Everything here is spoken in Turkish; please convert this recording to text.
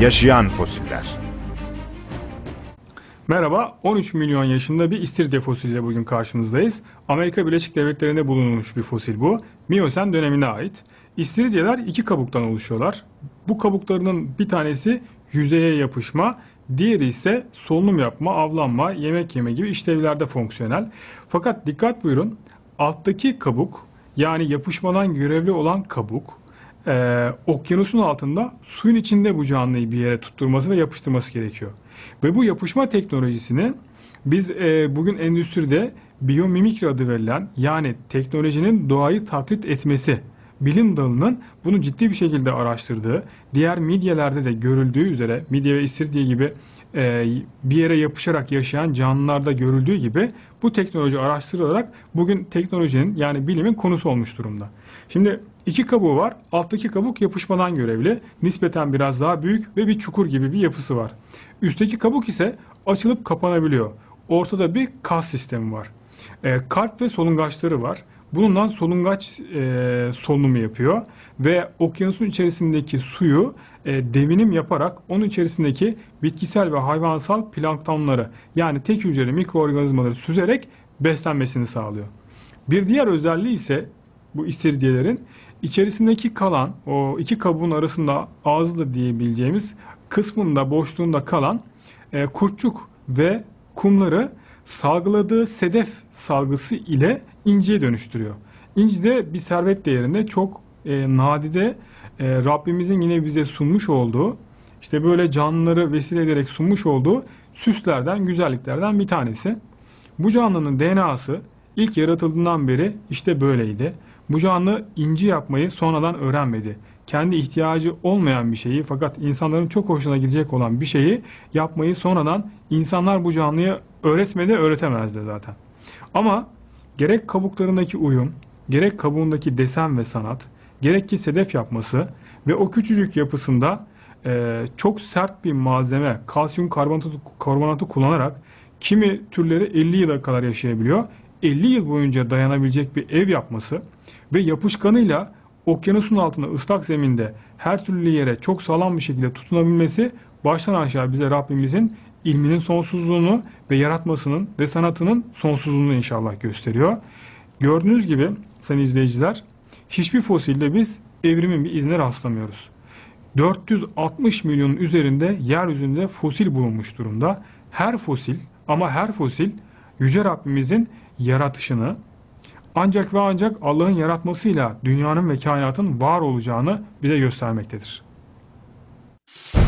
Yaşayan fosiller. Merhaba, 13 milyon yaşında bir istiridye fosiliyle bugün karşınızdayız. Amerika Birleşik Devletleri'nde bulunmuş bir fosil bu. Miyosen dönemine ait. İstiridyeler iki kabuktan oluşuyorlar. Bu kabuklarının bir tanesi yüzeye yapışma, diğeri ise solunum yapma, avlanma, yemek yeme gibi işlevlerde fonksiyonel. Fakat dikkat buyurun, alttaki kabuk, yani yapışmadan görevli olan kabuk, okyanusun altında suyun içinde bu canlıyı bir yere tutturması ve yapıştırması gerekiyor. Ve bu yapışma teknolojisini biz bugün endüstride biyomimikri adı verilen, yani teknolojinin doğayı taklit etmesi bilim dalının bunu ciddi bir şekilde araştırdığı, diğer midyelerde de görüldüğü üzere, midye ve istiridye gibi bir yere yapışarak yaşayan canlılarda görüldüğü gibi bu teknoloji araştırılarak bugün teknolojinin, yani bilimin konusu olmuş durumda. Şimdi iki kabuğu var. Alttaki kabuk yapışmadan görevli. Nispeten biraz daha büyük ve bir çukur gibi bir yapısı var. Üstteki kabuk ise açılıp kapanabiliyor. Ortada bir kas sistemi var. Kalp ve solungaçları var. Bununla solungaç solunumu yapıyor ve okyanusun içerisindeki suyu devinim yaparak onun içerisindeki bitkisel ve hayvansal planktonları, yani tek hücreli mikroorganizmaları süzerek beslenmesini sağlıyor. Bir diğer özelliği ise bu istiridyelerin içerisindeki kalan, o iki kabuğun arasında ağızlı diyebileceğimiz kısmında, boşluğunda kalan kurtçuk ve kumları salgıladığı sedef salgısı ile inciye dönüştürüyor. İnci de bir servet değerinde çok nadide, Rabbimizin yine bize sunmuş olduğu, işte böyle canlıları vesile ederek sunmuş olduğu süslerden, güzelliklerden bir tanesi. Bu canlının DNA'sı ilk yaratıldığından beri işte böyleydi. Bu canlı inci yapmayı sonradan öğrenmedi. Kendi ihtiyacı olmayan bir şeyi, fakat insanların çok hoşuna gidecek olan bir şeyi yapmayı sonradan insanlar bu canlıya öğretmedi, öğretemezdi zaten. Ama gerek kabuklarındaki uyum, gerek kabuğundaki desen ve sanat, gerek ki sedef yapması ve o küçücük yapısında çok sert bir malzeme, kalsiyum karbonatı kullanarak kimi türleri 50 yıla kadar yaşayabiliyor. 50 yıl boyunca dayanabilecek bir ev yapması ve yapışkanıyla okyanusun altında ıslak zeminde her türlü yere çok sağlam bir şekilde tutunabilmesi baştan aşağı bize Rabbimizin ilminin sonsuzluğunu ve yaratmasının ve sanatının sonsuzluğunu inşallah gösteriyor. Gördüğünüz gibi sayın izleyiciler, hiçbir fosilde biz evrimin bir izine rastlamıyoruz. 460 milyonun üzerinde yeryüzünde fosil bulunmuş durumda. Her fosil, ama her fosil Yüce Rabbimizin yaratışını, ancak ve ancak Allah'ın yaratmasıyla dünyanın ve kainatın var olacağını bize göstermektedir.